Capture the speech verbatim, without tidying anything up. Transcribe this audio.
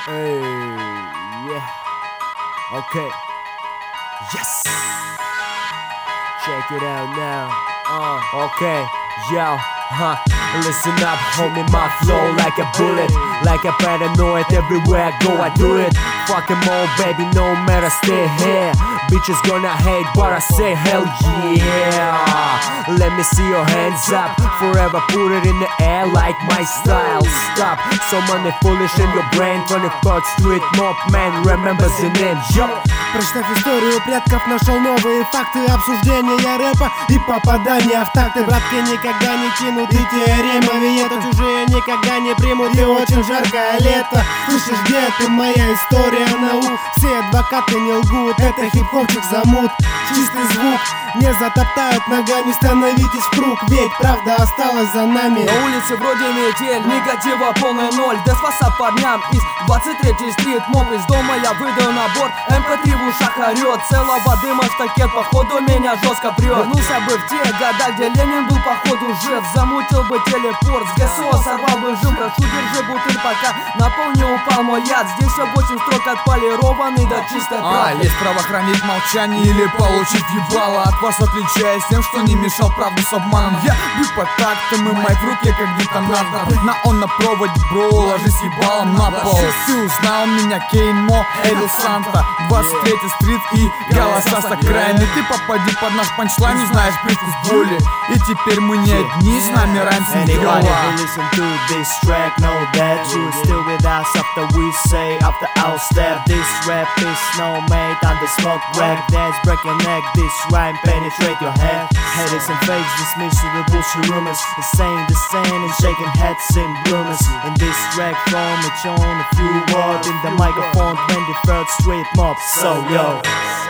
Hey, yeah. Okay. Yes. Check it out now. Uh, okay. Yo, huh. Listen up, homie, my flow like a bullet, like a paranoid. Everywhere I go, I do it. Fucking more, baby, no matter, stay here. Bitches gonna hate, but I say hell yeah. Let me see your hands up. Forever put it in the air like my style. Stop, so many foolish in your brain. twenty-third Street Mob Man remembers the name. Yo. Прочитав историю предков, нашел новые факты обсуждения рэпа и попадания в такты. Братки никогда не кинут и теорема, ведь это чужие никогда не примут. И очень жаркое лето. Слышишь, где ты, моя история наук? Все адвокаты не лгут, это хип-хопчик замут. Чистый звук не затоптают ногами, становитесь в круг, ведь правда осталась за нами. На улице вроде метель, негатива полный ноль. Деспаса парням из двадцать третьей стрит Моб. Из дома я выйду на борт, эм пэ три в ушах орёт. Целого дыма штакет, походу меня жестко прет. Вернулся бы в те года, где Ленин был походу жив. Замутил бы телепорт, с ГСО сорвал бы жил. Прошу, держи бутыль, пока на пол не упал мой яд. Здесь все восемь строк отполированный до чистой правды. А, есть право хранить молчание или получить ебало. От вас отличаясь тем, что не мешал правду с обманом. Я бью по тактам, и майк в руке как детонатор. На он на проводе, бро, ложись ебалом на пол. Ты узнал меня, Кейн Мо, Эвил Санта, двадцать третья стрит и голоса с окраины. Ты попади под наш панчлайн, узнаешь привкус боли. И теперь мы не одни, с нами раньше дела. Anybody who listen to this track know that you are still with us after we say, after our step. This rap is no made on the smoke rack. Dance, break your neck, this rhyme penetrate your head. Haters and fakes dismiss the bullshit rumors, and saying the same and shaking heads in rumors. In this track from it's on a few words in the microphone, twenty-third Street Mob. So yo.